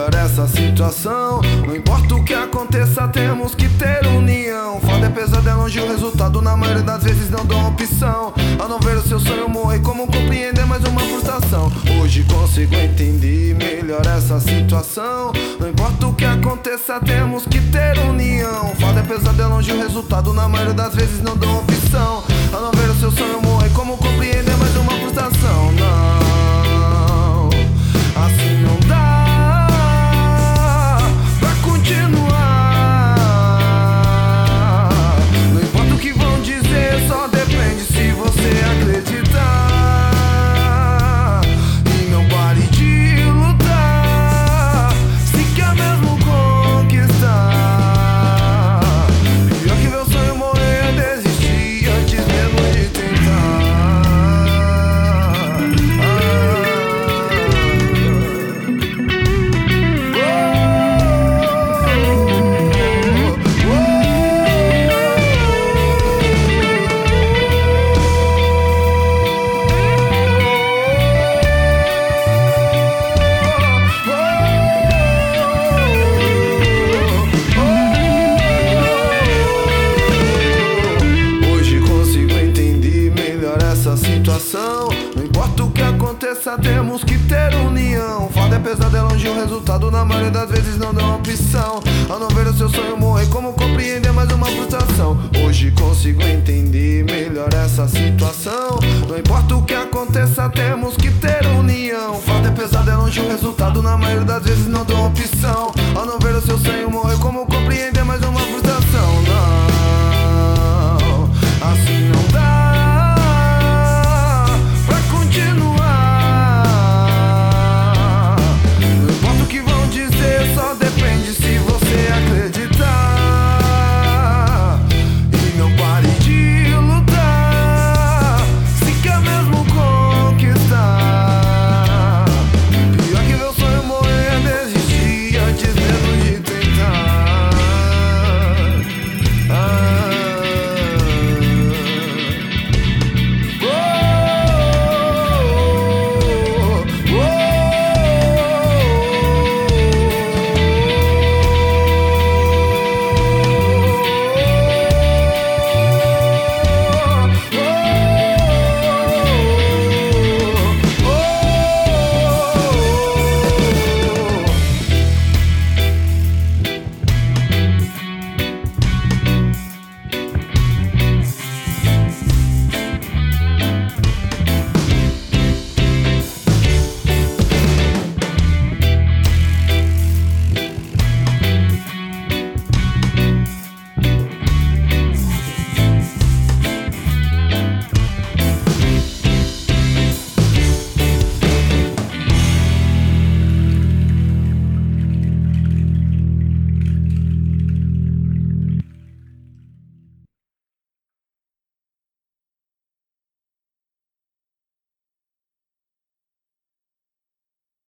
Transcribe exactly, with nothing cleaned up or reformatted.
melhor essa situação. Não importa o que aconteça, temos que ter união. Foda é pesadelo onde o resultado na maioria das vezes não dá opção. Ao não ver o seu sonho morrer, como compreender mais uma frustração? Hoje consigo entender melhor essa situação. Não importa o que aconteça, temos que ter união. Foda é pesadelo onde o resultado na maioria das vezes não dá opção. Ao não ver o seu sonho morrer, como compreender mais uma frustração? Não, assim não dá pra continuar. Não importa o que vão dizer, só depende se você acreditar. E não pare de lutar, se quer mesmo conquistar. Pior que ver o sonho morrer é desistir antes mesmo de tentar. Situação. Não importa o que aconteça, temos que ter união. Foda é pesadelo onde o resultado na maioria das vezes não dá opção. Ao não ver o seu sonho morrer, como compreender mais uma frustração? Hoje consigo entender melhor essa situação. Não importa o que aconteça, temos que ter união. Foda é pesadelo onde o resultado na maioria das vezes não dá opção. Ao não ver o seu sonho morrer, como compreender mais uma frustração? Não.